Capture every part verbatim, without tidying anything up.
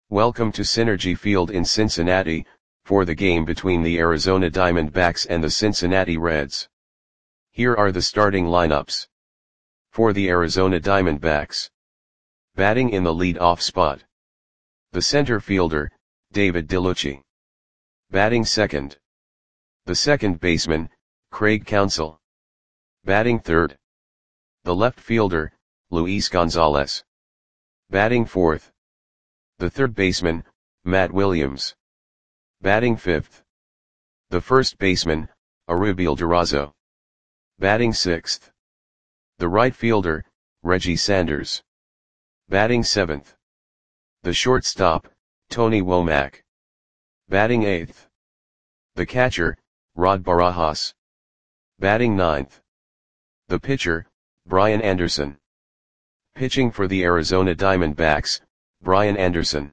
Welcome to Synergy Field in Cincinnati, for the game between the Arizona Diamondbacks and the Cincinnati Reds. Here are the starting lineups. For the Arizona Diamondbacks. Batting in the lead-off spot. The center fielder, David Dellucci. Batting second. The second baseman, Craig Counsell. Batting third. The left fielder, Luis Gonzalez. Batting fourth. The third baseman, Matt Williams. Batting fifth. The first baseman, Arubiel Durazo. Batting sixth. The right fielder, Reggie Sanders. Batting seventh. The shortstop, Tony Womack. Batting eighth. The catcher, Rod Barajas. Batting ninth. The pitcher, Brian Anderson. Pitching for the Arizona Diamondbacks, Brian Anderson.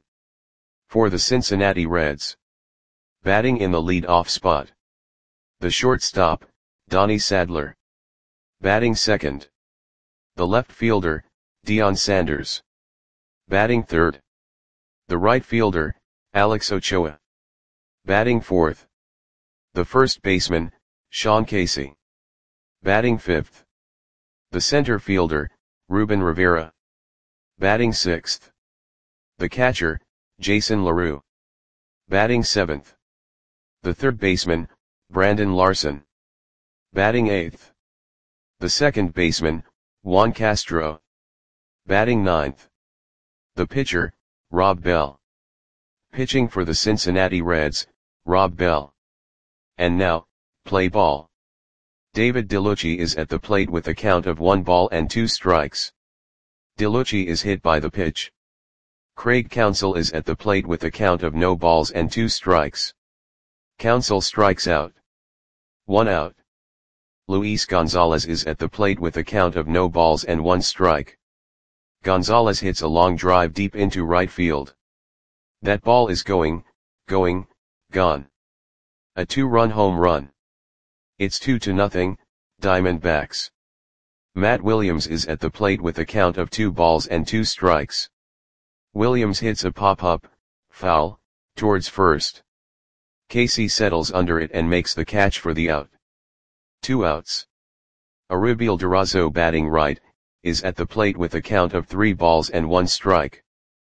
For the Cincinnati Reds. Batting in the lead-off spot. The shortstop, Donnie Sadler. Batting second. The left fielder, Deion Sanders. Batting third. The right fielder, Alex Ochoa. Batting fourth. The first baseman, Sean Casey. Batting fifth. The center fielder, Ruben Rivera. Batting sixth. The catcher, Jason LaRue. Batting seventh. The third baseman, Brandon Larson. Batting eighth. The second baseman, Juan Castro. Batting ninth. The pitcher, Rob Bell. Pitching for the Cincinnati Reds, Rob Bell. And now, play ball. David Dellucci is at the plate with a count of one ball and two strikes. Dellucci is hit by the pitch. Craig Counsell is at the plate with a count of no balls and two strikes. Counsell strikes out. One out. Luis Gonzalez is at the plate with a count of no balls and one strike. Gonzalez hits a long drive deep into right field. That ball is going, going, gone. A two-run home run. It's two to nothing, Diamondbacks. Matt Williams is at the plate with a count of two balls and two strikes. Williams hits a pop-up, foul, towards first. Casey settles under it and makes the catch for the out. Two outs. Arubiel Durazo, batting right, is at the plate with a count of three balls and one strike.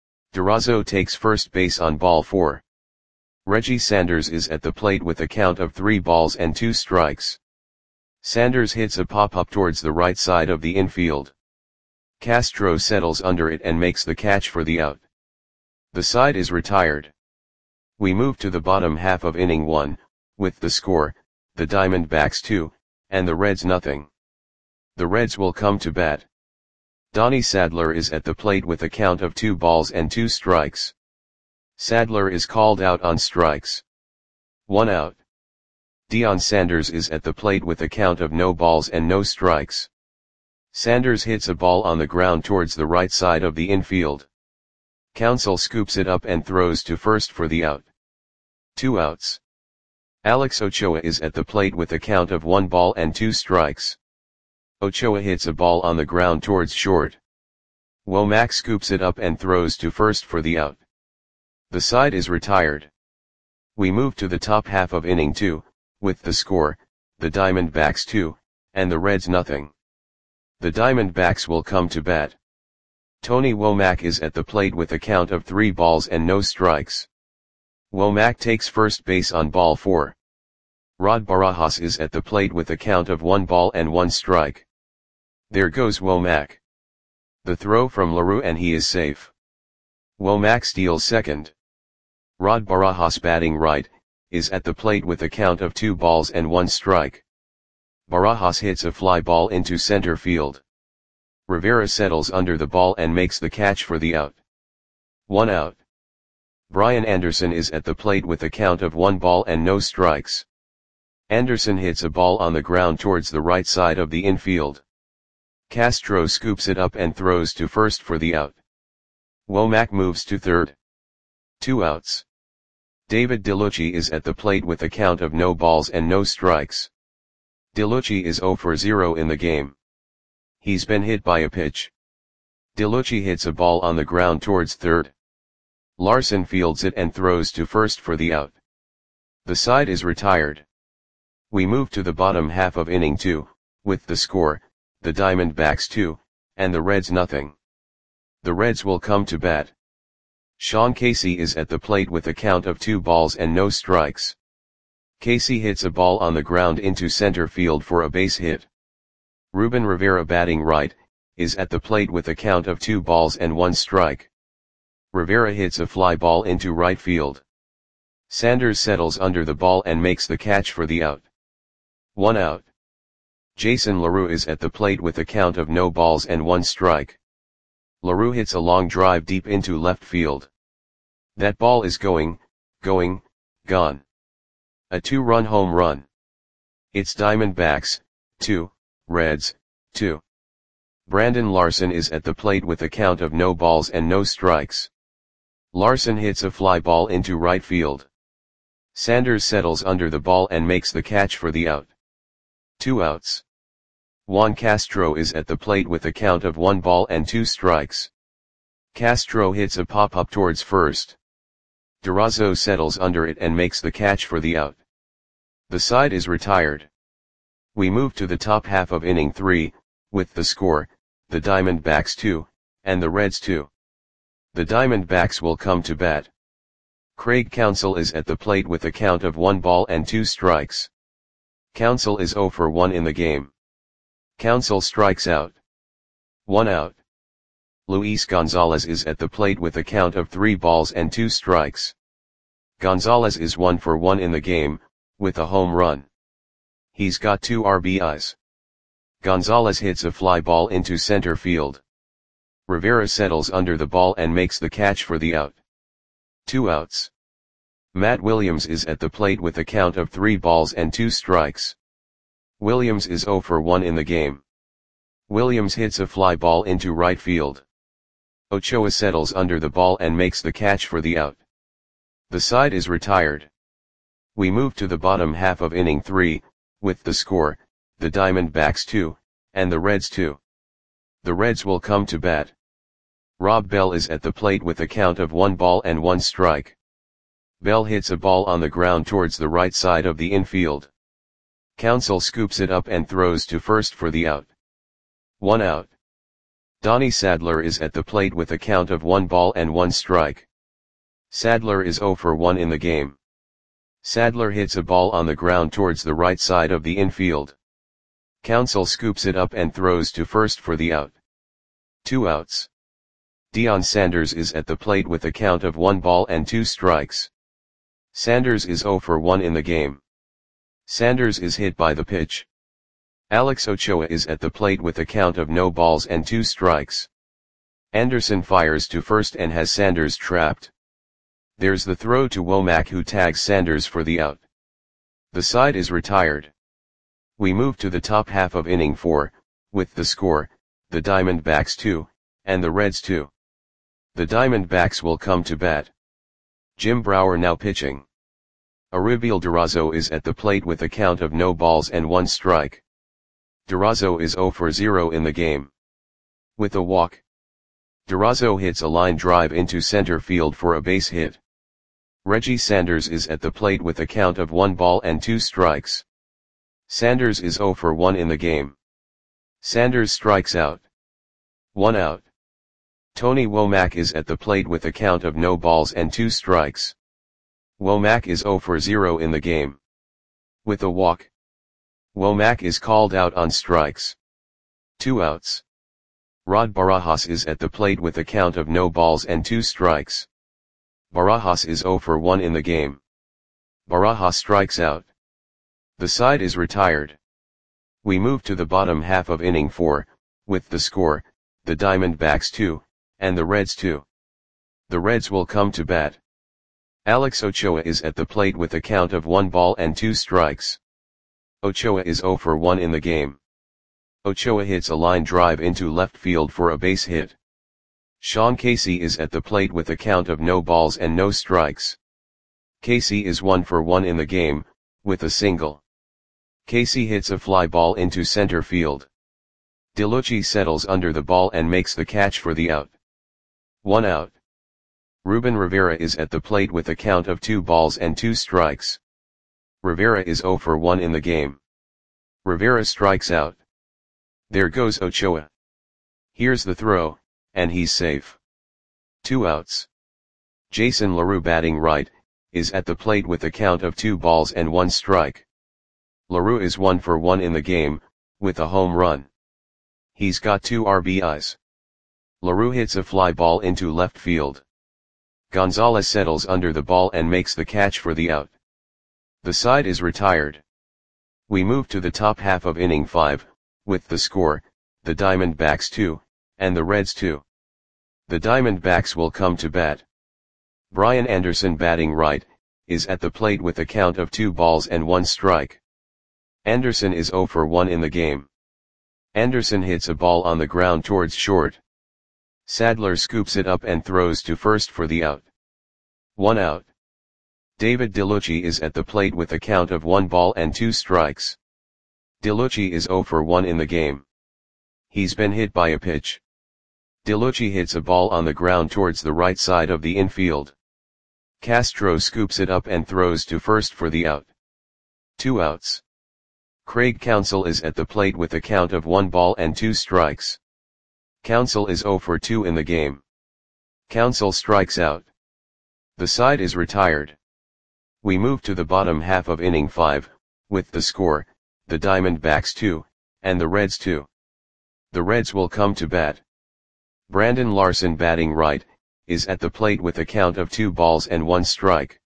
Durazo takes first base on ball four. Reggie Sanders is at the plate with a count of three balls and two strikes. Sanders hits a pop-up towards the right side of the infield. Castro settles under it and makes the catch for the out. The side is retired. We move to the bottom half of inning one, with the score, the Diamondbacks two, and the Reds nothing. The Reds will come to bat. Donnie Sadler is at the plate with a count of two balls and two strikes. Sadler is called out on strikes. One out. Deion Sanders is at the plate with a count of no balls and no strikes. Sanders hits a ball on the ground towards the right side of the infield. Counsell scoops it up and throws to first for the out. Two outs. Alex Ochoa is at the plate with a count of one ball and two strikes. Ochoa hits a ball on the ground towards short. Womack scoops it up and throws to first for the out. The side is retired. We move to the top half of inning two, with the score, the Diamondbacks two, and the Reds nothing. The Diamondbacks will come to bat. Tony Womack is at the plate with a count of three balls and no strikes. Womack takes first base on ball four. Rod Barajas is at the plate with a count of one ball and one strike. There goes Womack. The throw from LaRue and he is safe. Womack steals second. Rod Barajas, batting right, is at the plate with a count of two balls and one strike. Barajas hits a fly ball into center field. Rivera settles under the ball and makes the catch for the out. One out. Brian Anderson is at the plate with a count of one ball and no strikes. Anderson hits a ball on the ground towards the right side of the infield. Castro scoops it up and throws to first for the out. Womack moves to third. Two outs. David Dellucci is at the plate with a count of no balls and no strikes. Dellucci is zero for zero in the game. He's been hit by a pitch. Dellucci hits a ball on the ground towards third. Larson fields it and throws to first for the out. The side is retired. We move to the bottom half of inning two, with the score, the Diamondbacks two, and the Reds nothing. The Reds will come to bat. Sean Casey is at the plate with a count of two balls and no strikes. Casey hits a ball on the ground into center field for a base hit. Ruben Rivera, batting right, is at the plate with a count of two balls and one strike. Rivera hits a fly ball into right field. Sanders settles under the ball and makes the catch for the out. One out. Jason LaRue is at the plate with a count of no balls and one strike. LaRue hits a long drive deep into left field. That ball is going, going, gone. A two-run home run. It's Diamondbacks, two, Reds, two. Brandon Larson is at the plate with a count of no balls and no strikes. Larson hits a fly ball into right field. Sanders settles under the ball and makes the catch for the out. Two outs. Juan Castro is at the plate with a count of one ball and two strikes. Castro hits a pop-up towards first. Durazo settles under it and makes the catch for the out. The side is retired. We move to the top half of inning three, with the score, the Diamondbacks two, and the Reds two. The Diamondbacks will come to bat. Craig Counsell is at the plate with a count of one ball and two strikes. Counsell is zero for one in the game. Counsell strikes out. One out. Luis Gonzalez is at the plate with a count of three balls and two strikes. Gonzalez is one for one in the game, with a home run. He's got two R B Is. Gonzalez hits a fly ball into center field. Rivera settles under the ball and makes the catch for the out. Two outs. Matt Williams is at the plate with a count of three balls and two strikes. Williams is zero for one in the game. Williams hits a fly ball into right field. Ochoa settles under the ball and makes the catch for the out. The side is retired. We move to the bottom half of inning three, with the score, the Diamondbacks two, and the Reds two. The Reds will come to bat. Rob Bell is at the plate with a count of one ball and one strike. Bell hits a ball on the ground towards the right side of the infield. Counsell scoops it up and throws to first for the out. One out. Donnie Sadler is at the plate with a count of one ball and one strike. Sadler is zero for one in the game. Sadler hits a ball on the ground towards the right side of the infield. Counsell scoops it up and throws to first for the out. Two outs. Deion Sanders is at the plate with a count of one ball and two strikes. Sanders is zero for one in the game. Sanders is hit by the pitch. Alex Ochoa is at the plate with a count of no balls and two strikes. Anderson fires to first and has Sanders trapped. There's the throw to Womack, who tags Sanders for the out. The side is retired. We move to the top half of inning four, with the score, the Diamondbacks two, and the Reds two. The Diamondbacks will come to bat. Jim Brower now pitching. Ariel Durazo is at the plate with a count of no balls and one strike. Durazo is zero for zero in the game. With a walk. Durazo hits a line drive into center field for a base hit. Reggie Sanders is at the plate with a count of one ball and two strikes. Sanders is zero for one in the game. Sanders strikes out. One out. Tony Womack is at the plate with a count of no balls and two strikes. Womack is zero for zero in the game. With a walk. Womack is called out on strikes. Two outs. Rod Barajas is at the plate with a count of no balls and two strikes. Barajas is zero for one in the game. Barajas strikes out. The side is retired. We move to the bottom half of inning four, with the score, the Diamondbacks two, and the Reds two. The Reds will come to bat. Alex Ochoa is at the plate with a count of one ball and two strikes. Ochoa is zero for one in the game. Ochoa hits a line drive into left field for a base hit. Sean Casey is at the plate with a count of no balls and no strikes. Casey is one for one in the game, with a single. Casey hits a fly ball into center field. DeLucci settles under the ball and makes the catch for the out. One out. Ruben Rivera is at the plate with a count of two balls and two strikes. Rivera is zero for one in the game. Rivera strikes out. There goes Ochoa. Here's the throw, and he's safe. Two outs. Jason LaRue, batting right, is at the plate with a count of two balls and one strike. LaRue is one for one in the game, with a home run. He's got two R B Is. LaRue hits a fly ball into left field. Gonzalez settles under the ball and makes the catch for the out. The side is retired. We move to the top half of inning five, with the score, the Diamondbacks two, and the Reds two. The Diamondbacks will come to bat. Brian Anderson, batting right, is at the plate with a count of two balls and one strike. Anderson is zero for one in the game. Anderson hits a ball on the ground towards short. Sadler scoops it up and throws to first for the out. One out. David DeLucci is at the plate with a count of one ball and two strikes. DeLucci is zero for one in the game. He's been hit by a pitch. DeLucci hits a ball on the ground towards the right side of the infield. Castro scoops it up and throws to first for the out. Two outs. Craig Counsell is at the plate with a count of one ball and two strikes. Counsell is zero for two in the game. Counsell strikes out. The side is retired. We move to the bottom half of inning five, with the score, the Diamondbacks two, and the Reds two. The Reds will come to bat. Brandon Larson, batting right, is at the plate with a count of two balls and one strike.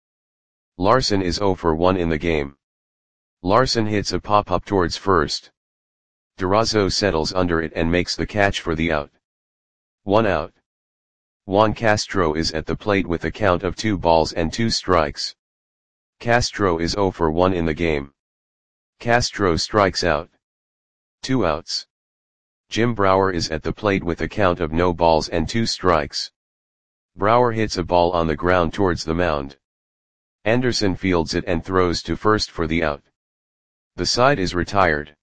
Larson is zero for one in the game. Larson hits a pop-up towards first. Durazo settles under it and makes the catch for the out. One out. Juan Castro is at the plate with a count of two balls and two strikes. Castro is zero for one in the game. Castro strikes out. Two outs. Jim Brower is at the plate with a count of no balls and two strikes. Brower hits a ball on the ground towards the mound. Anderson fields it and throws to first for the out. The side is retired.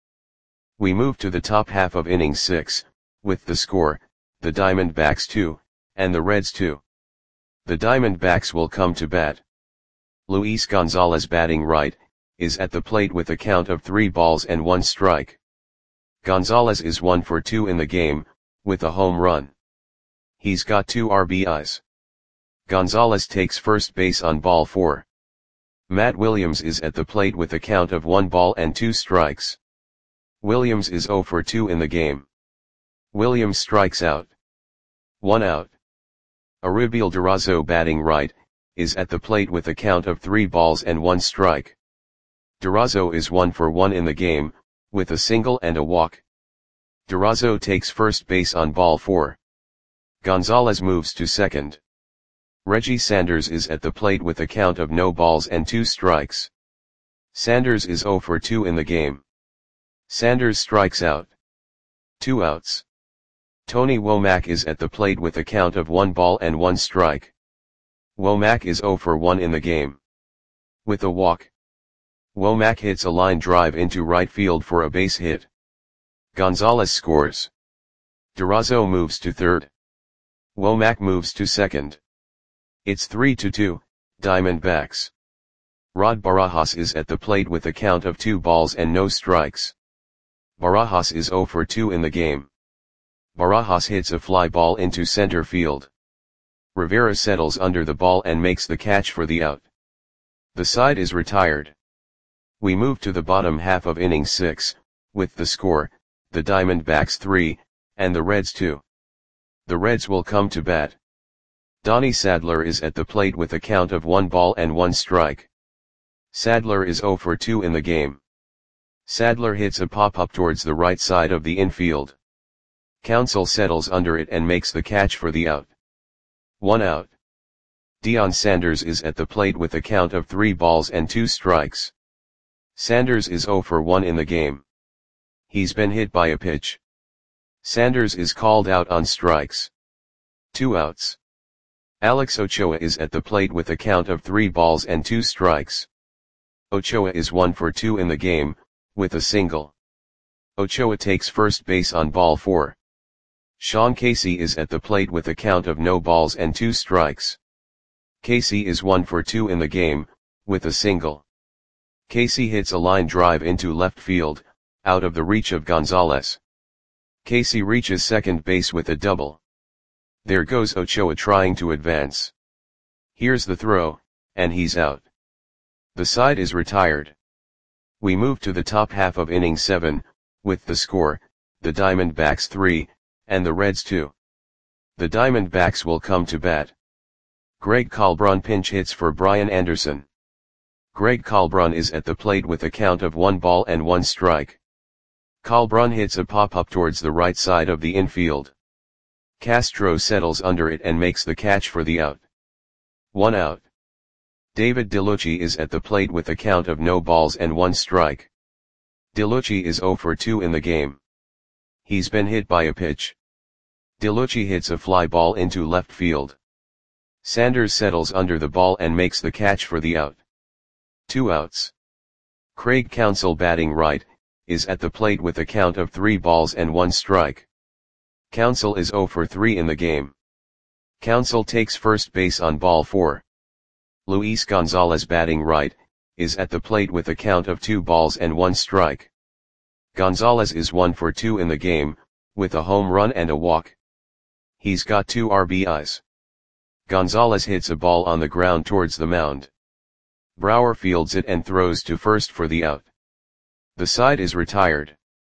We move to the top half of inning six, with the score, the Diamondbacks two, and the Reds two. The Diamondbacks will come to bat. Luis Gonzalez, batting right, is at the plate with a count of three balls and one strike. Gonzalez is one for two in the game, with a home run. He's got two R B Is. Gonzalez takes first base on ball four. Matt Williams is at the plate with a count of one ball and two strikes. Williams is zero for two in the game. Williams strikes out. One out. Arubiel Durazo, batting right, is at the plate with a count of three balls and one strike. Durazo is one for one in the game, with a single and a walk. Durazo takes first base on ball four. Gonzalez moves to second. Reggie Sanders is at the plate with a count of no balls and two strikes. Sanders is zero for two in the game. Sanders strikes out. Two outs. Tony Womack is at the plate with a count of one ball and one strike. Womack is zero for one in the game. With a walk. Womack hits a line drive into right field for a base hit. Gonzalez scores. Durazo moves to third. Womack moves to second. It's three to two, Diamondbacks. Rod Barajas is at the plate with a count of two balls and no strikes. Barajas is zero for two in the game. Barajas hits a fly ball into center field. Rivera settles under the ball and makes the catch for the out. The side is retired. We move to the bottom half of inning six, with the score, the Diamondbacks three, and the Reds two. The Reds will come to bat. Donnie Sadler is at the plate with a count of one ball and one strike. Sadler is zero for two in the game. Sadler hits a pop-up towards the right side of the infield. Counsell settles under it and makes the catch for the out. One out. Deion Sanders is at the plate with a count of three balls and two strikes. Sanders is zero for one in the game. He's been hit by a pitch. Sanders is called out on strikes. Two outs. Alex Ochoa is at the plate with a count of three balls and two strikes. Ochoa is one for two in the game, with a single. Ochoa takes first base on ball four. Sean Casey is at the plate with a count of no balls and two strikes. Casey is one for two in the game, with a single. Casey hits a line drive into left field, out of the reach of Gonzalez. Casey reaches second base with a double. There goes Ochoa trying to advance. Here's the throw, and he's out. The side is retired. We move to the top half of inning seven, with the score, the Diamondbacks three, and the Reds two. The Diamondbacks will come to bat. Greg Colbrun pinch hits for Brian Anderson. Greg Colbrun is at the plate with a count of one ball and one strike. Colbrun hits a pop-up towards the right side of the infield. Castro settles under it and makes the catch for the out. One out. David DeLucci is at the plate with a count of no balls and one strike. DeLucci is zero for two in the game. He's been hit by a pitch. DeLucci hits a fly ball into left field. Sanders settles under the ball and makes the catch for the out. Two outs. Craig Counsell, batting right, is at the plate with a count of three balls and one strike. Counsell is zero for three in the game. Counsell takes first base on ball four. Luis Gonzalez, batting right, is at the plate with a count of two balls and one strike. Gonzalez is one for two in the game, with a home run and a walk. He's got two R B Is. Gonzalez hits a ball on the ground towards the mound. Brower fields it and throws to first for the out. The side is retired.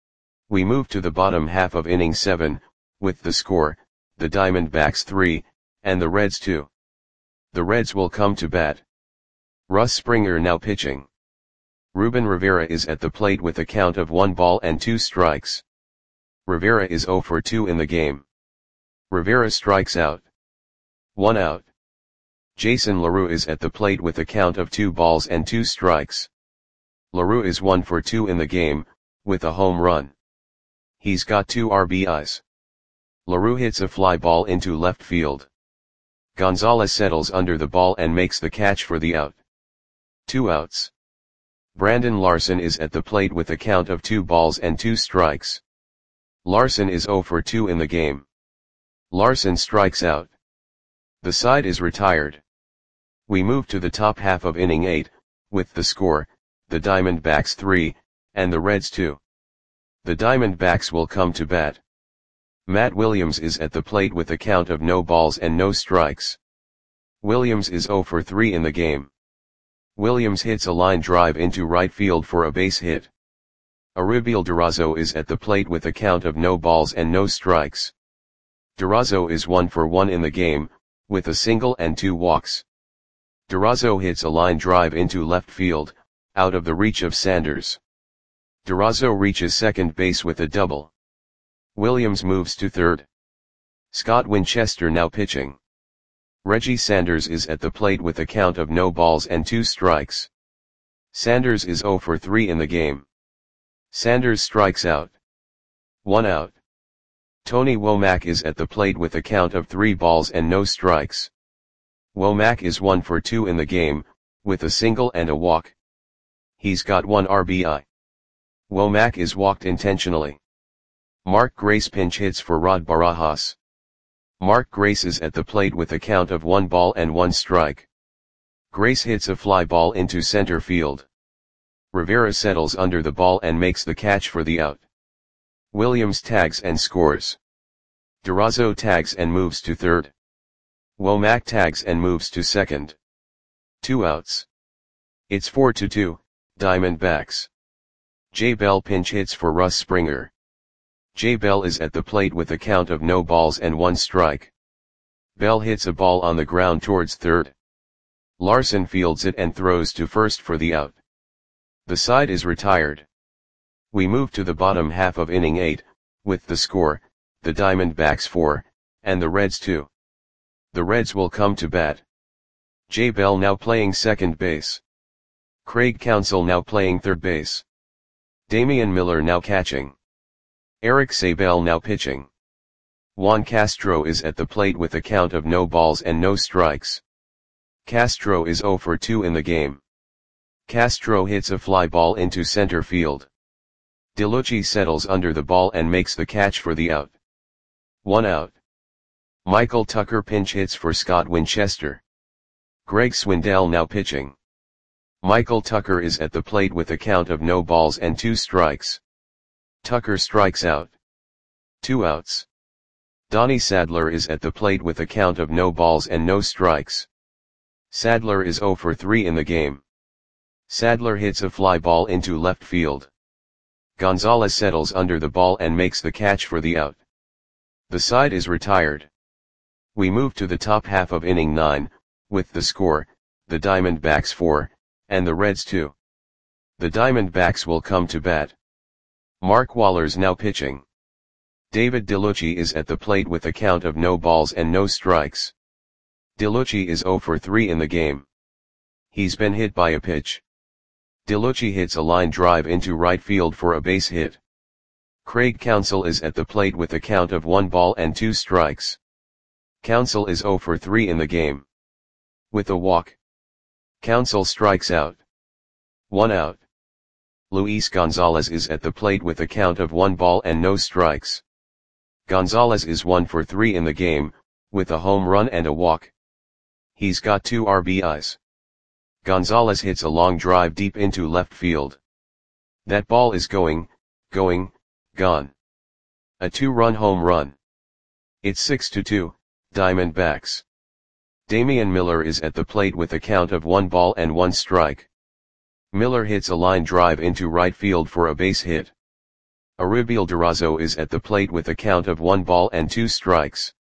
We move to the bottom half of inning seven, with the score, the Diamondbacks three, and the Reds two. The Reds will come to bat. Russ Springer now pitching. Ruben Rivera is at the plate with a count of one ball and two strikes. Rivera is zero for two in the game. Rivera strikes out. One out. Jason LaRue is at the plate with a count of two balls and two strikes. LaRue is one for two in the game, with a home run. He's got two R B Is. LaRue hits a fly ball into left field. Gonzalez settles under the ball and makes the catch for the out. Two outs. Brandon Larson is at the plate with a count of two balls and two strikes. Larson is zero for two in the game. Larson strikes out. The side is retired. We move to the top half of inning eight, with the score, the Diamondbacks three, and the Reds two. The Diamondbacks will come to bat. Matt Williams is at the plate with a count of no balls and no strikes. Williams is zero for three in the game. Williams hits a line drive into right field for a base hit. Aribiel Durazo is at the plate with a count of no balls and no strikes. Durazo is one for one in the game, with a single and two walks. Durazo hits a line drive into left field, out of the reach of Sanders. Durazo reaches second base with a double. Williams moves to third. Scott Winchester now pitching. Reggie Sanders is at the plate with a count of no balls and two strikes. Sanders is zero for three in the game. Sanders strikes out. One out. Tony Womack is at the plate with a count of three balls and no strikes. Womack is one for two in the game, with a single and a walk. He's got one R B I. Womack is walked intentionally. Mark Grace pinch hits for Rod Barajas. Mark Grace is at the plate with a count of one ball and one strike. Grace hits a fly ball into center field. Rivera settles under the ball and makes the catch for the out. Williams tags and scores. Durazo tags and moves to third. Womack tags and moves to second. Two outs. It's four to two, Diamondbacks. Jay Bell pinch hits for Russ Springer. Jay Bell is at the plate with a count of no balls and one strike. Bell hits a ball on the ground towards third. Larson fields it and throws to first for the out. The side is retired. We move to the bottom half of inning eight, with the score, the Diamondbacks four, and the Reds two. The Reds will come to bat. Jay Bell now playing second base. Craig Counsell now playing third base. Damian Miller now catching. Eric Sabel now pitching. Juan Castro is at the plate with a count of no balls and no strikes. Castro is zero for two in the game. Castro hits a fly ball into center field. DeLucci settles under the ball and makes the catch for the out. One out. Michael Tucker pinch hits for Scott Winchester. Greg Swindell now pitching. Michael Tucker is at the plate with a count of no balls and two strikes. Tucker strikes out. Two outs. Donnie Sadler is at the plate with a count of no balls and no strikes. Sadler is oh for three in the game. Sadler hits a fly ball into left field. Gonzalez settles under the ball and makes the catch for the out. The side is retired. We move to the top half of inning nine, with the score, the Diamondbacks four, and the Reds two. The Diamondbacks will come to bat. Mark Waller's now pitching. David DeLucci is at the plate with a count of no balls and no strikes. DeLucci is oh for three in the game. He's been hit by a pitch. DeLucci hits a line drive into right field for a base hit. Craig Counsell is at the plate with a count of one ball and two strikes. Counsell is oh for three in the game. With a walk, Counsell strikes out. One out. Luis Gonzalez is at the plate with a count of one ball and no strikes. Gonzalez is one for three in the game, with a home run and a walk. He's got two R B Is. Gonzalez hits a long drive deep into left field. That ball is going, going, gone. A two-run home run. It's six to two, Diamondbacks. Damian Miller is at the plate with a count of one ball and one strike. Miller hits a line drive into right field for a base hit. Ariel Durazo is at the plate with a count of one ball and two strikes.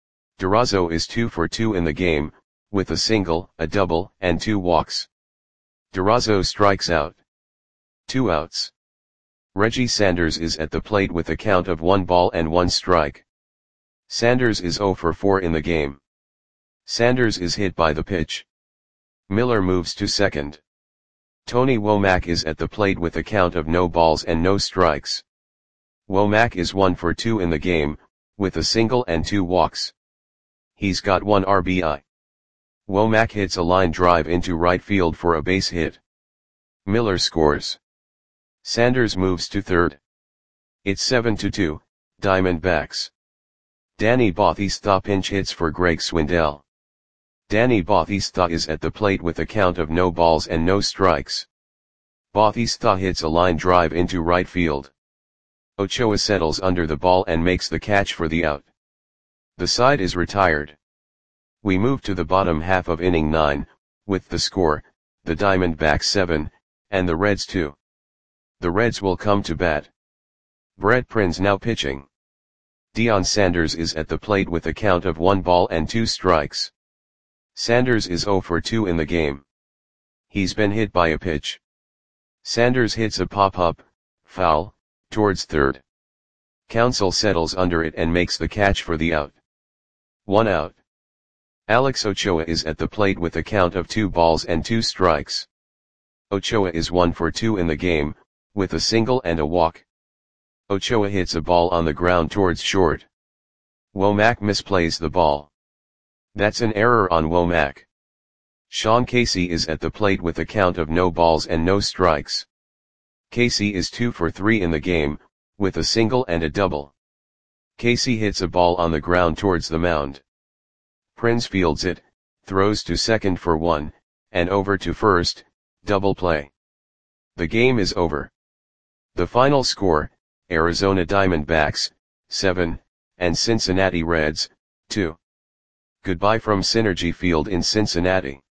Durazo is two for two in the game, with a single, a double, and two walks. Durazo strikes out. Two outs. Reggie Sanders is at the plate with a count of one ball and one strike. Sanders is oh for four in the game. Sanders is hit by the pitch. Miller moves to second. Tony Womack is at the plate with a count of no balls and no strikes. Womack is one for two in the game, with a single and two walks. He's got one R B I. Womack hits a line drive into right field for a base hit. Miller scores. Sanders moves to third. It's seven to two, Diamondbacks. Danny Bautista pinch hits for Greg Swindell. Danny Bautista is at the plate with a count of no balls and no strikes. Bautista hits a line drive into right field. Ochoa settles under the ball and makes the catch for the out. The side is retired. We move to the bottom half of inning nine, with the score, the Diamondbacks seven, and the Reds two. The Reds will come to bat. Brett Prinz now pitching. Deion Sanders is at the plate with a count of one ball and two strikes. Sanders is oh for two in the game. He's been hit by a pitch. Sanders hits a pop-up, foul, towards third. Counsell settles under it and makes the catch for the out. One out. Alex Ochoa is at the plate with a count of two balls and two strikes. Ochoa is one for two in the game, with a single and a walk. Ochoa hits a ball on the ground towards short. Womack misplays the ball. That's an error on Womack. Sean Casey is at the plate with a count of no balls and no strikes. Casey is two for three in the game, with a single and a double. Casey hits a ball on the ground towards the mound. Prinz fields it, throws to second for one, and over to first, double play. The game is over. The final score, Arizona Diamondbacks, seven, and Cincinnati Reds, two. Goodbye from Synergy Field in Cincinnati.